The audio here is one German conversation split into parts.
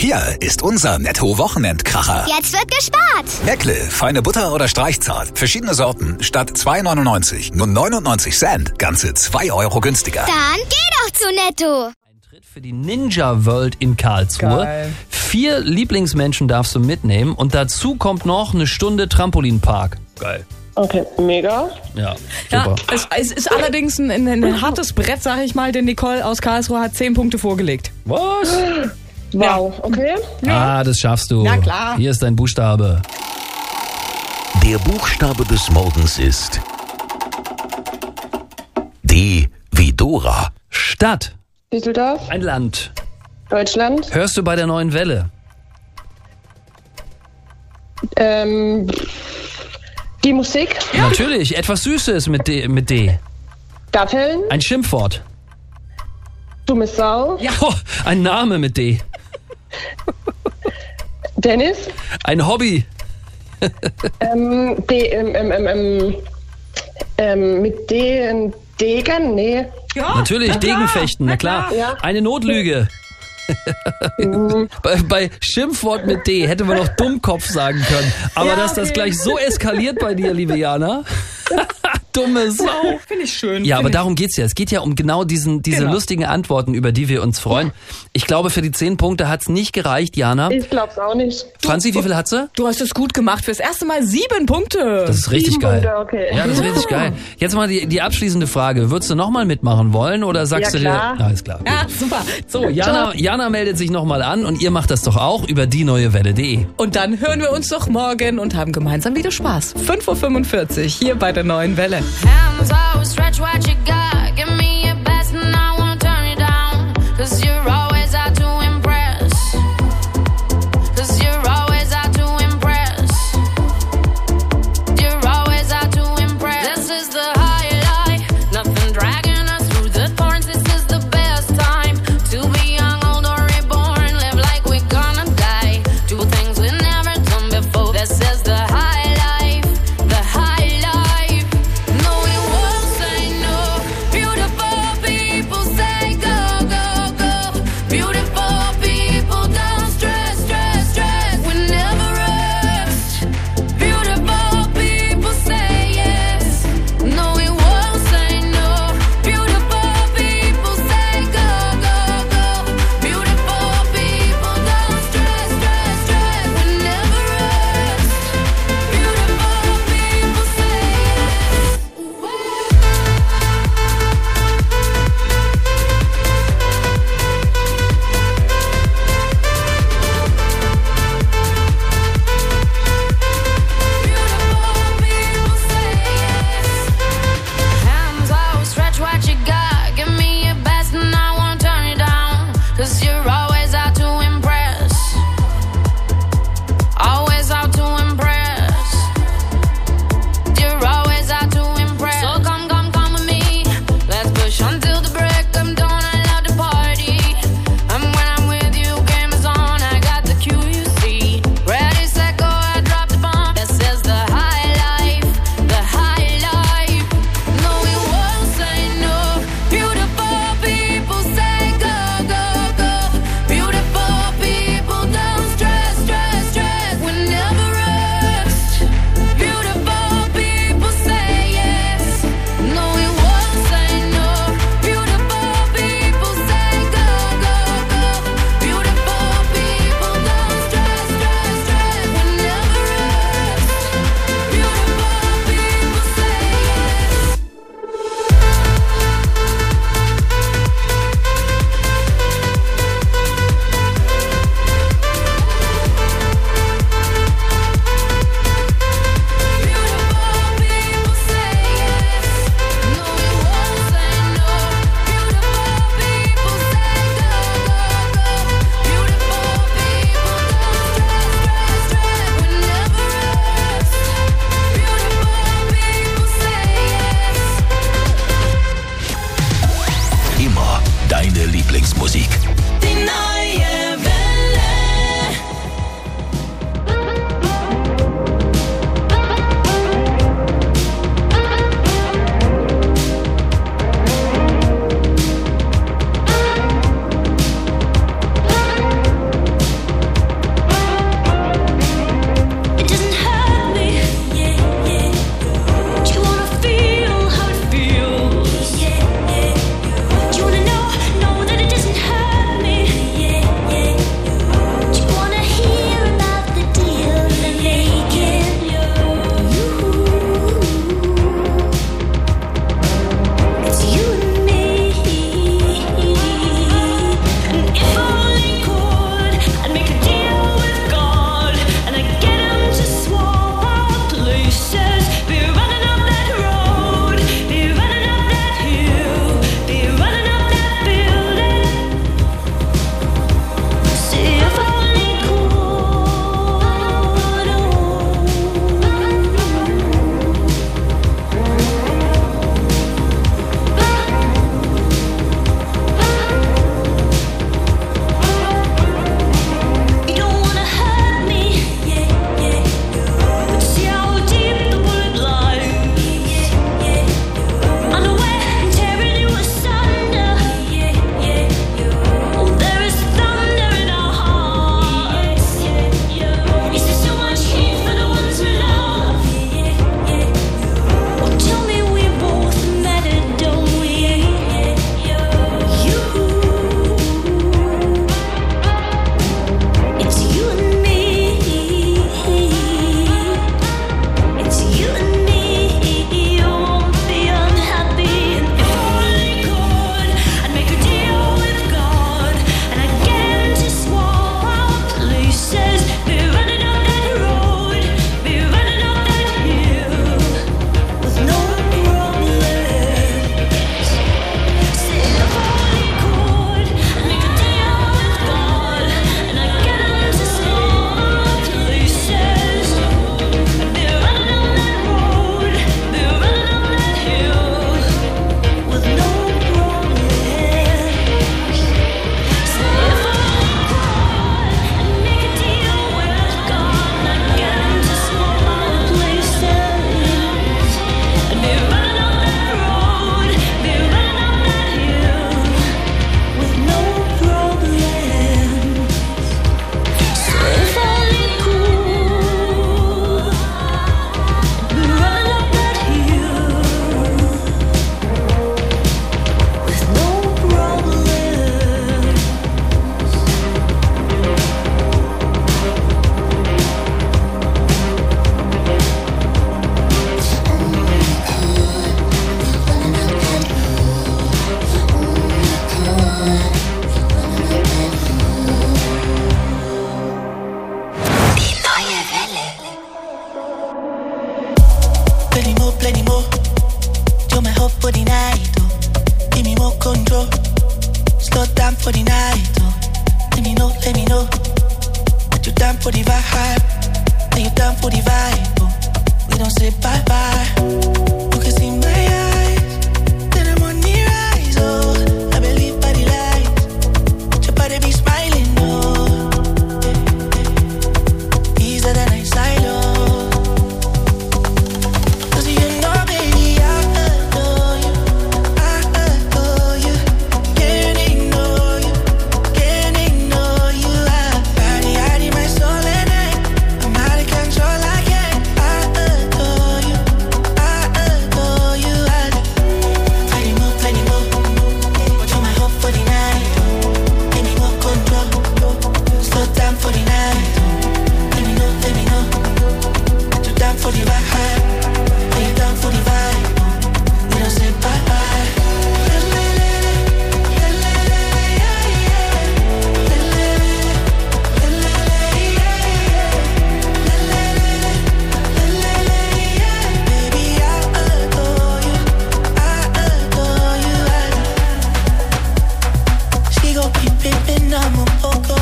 Hier ist unser Netto-Wochenendkracher. Jetzt wird gespart. Meckle, feine Butter oder Streichzart. Verschiedene Sorten. Statt 2,99 nur 99 Cent. Ganze 2 Euro günstiger. Dann geh doch zu Netto. Eintritt für die Ninja World in Karlsruhe. Geil. 4 Lieblingsmenschen darfst du mitnehmen und dazu kommt noch eine Stunde Trampolinpark. Geil. Okay, mega. Ja, Ja, super. es ist allerdings ein hartes Brett, sag ich mal, denn Nicole aus Karlsruhe hat 10 Punkte vorgelegt. Was? Wow, okay. Ah, das schaffst du. Na klar. Hier ist dein Buchstabe. Der Buchstabe des Morgens ist D wie Dora. Stadt. Düsseldorf, Ein Land. Deutschland, Hörst du bei der Neuen Welle? die Musik, Natürlich, etwas Süßes mit D. Datteln, Ein Schimpfwort. dumme Sau, Oh, ein Name mit D. Dennis, Ein Hobby. mit D, ein Degen, nee. Ja, Natürlich, Degenfechten, na klar. Ja. Eine Notlüge. bei Schimpfwort mit D hätte man noch Dummkopf sagen können. Aber Ja, dass das okay. gleich so eskaliert bei dir, liebe Jana. Dumme Sau. finde ich schön. Ja, aber darum geht's ja. Es geht ja um genau diese Genau. lustigen Antworten, über die wir uns freuen. Ich glaube, für die 10 Punkte hat's nicht gereicht, Jana. Ich glaub's auch nicht. Franzi, wie viel hat sie? Du hast es gut gemacht. Fürs erste Mal 7 Punkte. Das ist richtig 7 geil. Punkte, okay. Ja, das ist richtig geil. Jetzt mal die abschließende Frage. Würdest du nochmal mitmachen wollen oder sagst Ja, du dir... klar. Ja, ist klar. Gut. Ja, super. So, Jana meldet sich nochmal an und ihr macht das doch auch über dieneuewelle.de. Und dann hören wir uns doch morgen und haben gemeinsam wieder Spaß. 5:45 Uhr hier bei der Neuen Welle. Hands out, stretch what you got. Give me your best and I won't turn it down. 'Cause you're always out to impress. 'Cause you're always out to impress. You're always out to impress. This is the highlight. Nothing dragging us through the thorns. This is the best time to be young, old or reborn. Live like we're gonna die. Do things we've never done before. This is the high life. The high life. No, we won't say no. We for the vibe. Are you down for the vibe? Oh, we don't say bye bye. You can see my eyes, then I'm on the rise. Oh, I believe by the light. Your body be smiling. Oh, these are the nights I love. 'Cause you know, baby, I adore you. I adore you. Can't ignore you. Can't ignore you. Body, hiding my soul at night. I'm out of control. I can't. I adore you. I adore you. Plenty more, plenty more. But you're my hope for the night. Give me more control. Slow down for the night. Let me know, let me know. That you're down for the vibe. Are you down for the vibe? We don't say bye bye. Baby, I adore you. I adore you. She gon' be pimpin', I'm a poco.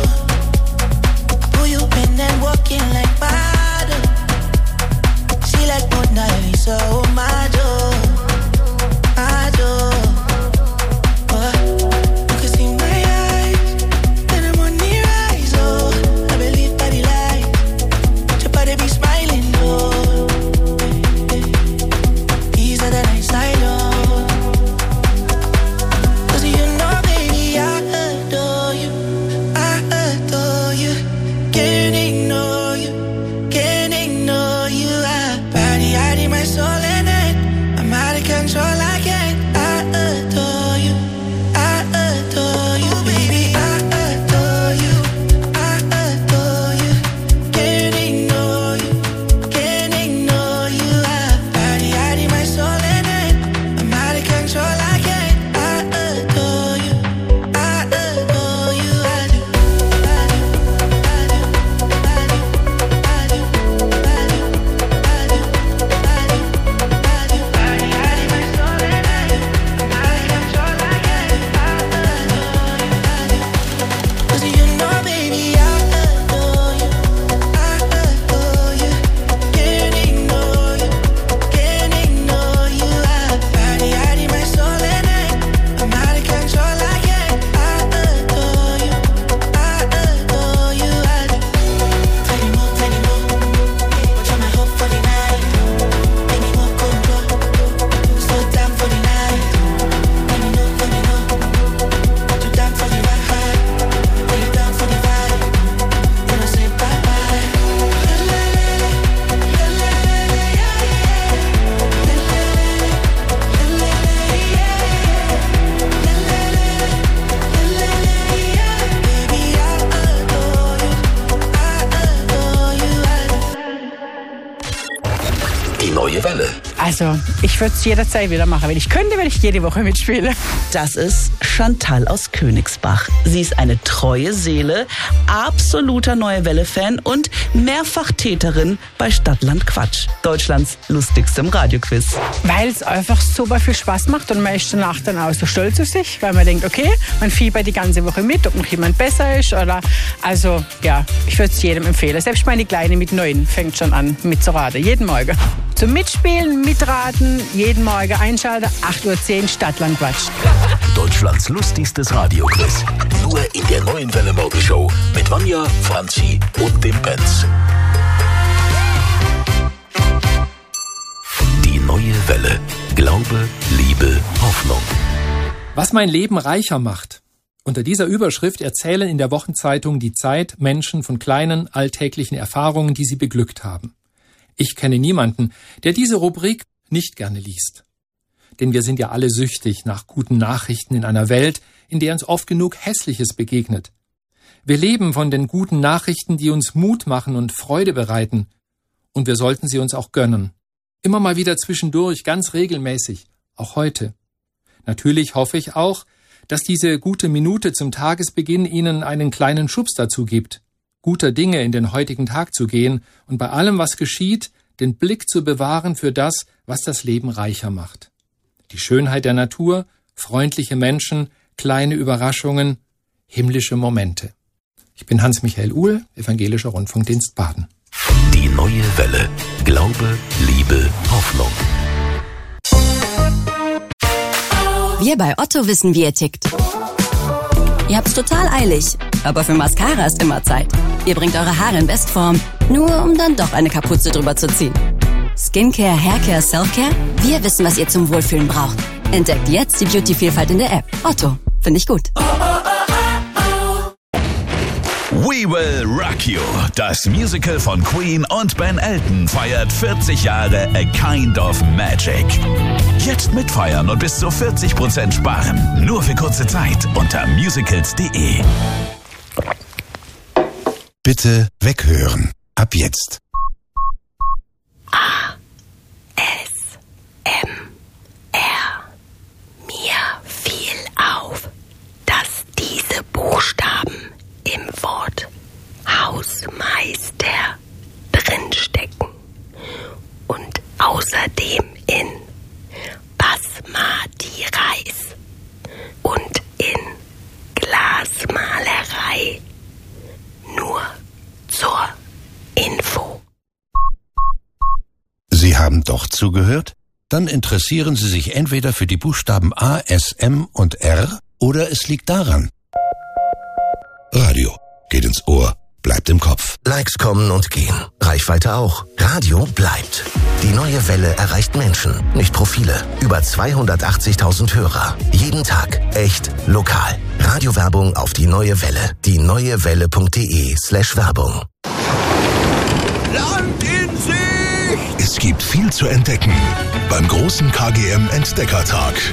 Who you been and walking like model? She like Mona Lisa, oh my door, my door. You can see my eyes, then I'm on the rise. Oh, I believe by the light. Your body be smiling. Oh, these are the nights I love. 'Cause you know, baby, I adore you. I adore you. Can't ignore you. Can't ignore you. Body hiding my soul at night. I'm out of control. I can't. I adore you. I adore you, baby. I adore you. I adore you. Can't ignore you. Can't ignore you. Body hiding my soul at night. I'm out of control. I can't. I adore you. I adore you. I do. I do. I do. I do. I do. I do. I do. I do. I do. Body hiding my soul at night. I'm out of control. I can't. I adore you. I do. 'Cause you know, baby, I adore you. I adore you. Can't ignore you. Can't ignore you. Body hiding my soul at night. I'm out of control. I can't. I adore you. I adore you. I do. Plenty more, plenty more. But you're my hope for the night. Give me more control. Slow down for the night. Let me know, let me know. That you're down for the vibe. Are you down for the vibe? We don't say bye bye. Baby, I adore you. I adore you. Die neue Welle. Also, ich würde es jederzeit wieder machen. Wenn ich könnte, würde ich jede Woche mitspielen. Das ist Chantal aus Königsbach. Sie ist eine treue Seele, absoluter Neue Welle-Fan und Mehrfachtäterin bei Stadtland Quatsch, Deutschlands lustigstem Radioquiz. Weil es einfach super viel Spaß macht und man ist danach dann auch so stolz auf sich, weil man denkt, okay, man fiebert die ganze Woche mit, ob noch jemand besser ist oder, also ja, ich würde es jedem empfehlen. Selbst meine Kleine mit 9 fängt schon an mitzuraten, jeden Morgen. Zum Mitspielen, mitraten, jeden Morgen einschalten, 8:10 Uhr Stadtland Quatsch. Deutschlands lustigstes Radioquiz. Nur in der neuen Welle Morgenshow mit Vanja, Franzi und dem Benz. Die neue Welle. Glaube, Liebe, Hoffnung. Was mein Leben reicher macht. Unter dieser Überschrift erzählen in der Wochenzeitung Die Zeit Menschen von kleinen, alltäglichen Erfahrungen, die sie beglückt haben. Ich kenne niemanden, der diese Rubrik nicht gerne liest. Denn wir sind ja alle süchtig nach guten Nachrichten in einer Welt, in der uns oft genug Hässliches begegnet. Wir leben von den guten Nachrichten, die uns Mut machen und Freude bereiten. Und wir sollten sie uns auch gönnen. Immer mal wieder zwischendurch, ganz regelmäßig, auch heute. Natürlich hoffe ich auch, dass diese gute Minute zum Tagesbeginn Ihnen einen kleinen Schubs dazu gibt, guter Dinge in den heutigen Tag zu gehen und bei allem, was geschieht, den Blick zu bewahren für das, was das Leben reicher macht. Die Schönheit der Natur, freundliche Menschen, kleine Überraschungen, himmlische Momente. Ich bin Hans-Michael Uhl, Evangelischer Rundfunkdienst Baden. Die neue Welle. Glaube, Liebe, Hoffnung. Wir bei Otto wissen, wie ihr tickt. Ihr habt's total eilig, aber für Mascara ist immer Zeit. Ihr bringt eure Haare in Bestform, nur um dann doch eine Kapuze drüber zu ziehen. Skincare, Haircare, Selfcare? Wir wissen, was ihr zum Wohlfühlen braucht. Entdeckt jetzt die Beauty-Vielfalt in der App. Otto, finde ich gut. We Will Rock You. Das Musical von Queen und Ben Elton feiert 40 Jahre A Kind of Magic. Jetzt mitfeiern und bis zu 40% sparen. Nur für kurze Zeit unter musicals.de. Bitte weghören. Ab jetzt. Mir fiel auf, dass diese Buchstaben im Wort Hausmeister drinstecken und außerdem in Basmati Reis und in Glasmalerei. Nur zur Info. Sie haben doch zugehört? Dann interessieren Sie sich entweder für die Buchstaben A, S, M und R oder es liegt daran. Radio geht ins Ohr, bleibt im Kopf. Likes kommen und gehen. Reichweite auch. Radio bleibt. Die neue Welle erreicht Menschen, nicht Profile. Über 280.000 Hörer. Jeden Tag. Echt lokal. Radiowerbung auf die neue Welle. dieneuewelle.de/Werbung. Land in Sicht! Es gibt viel zu entdecken beim großen KGM Entdeckertag.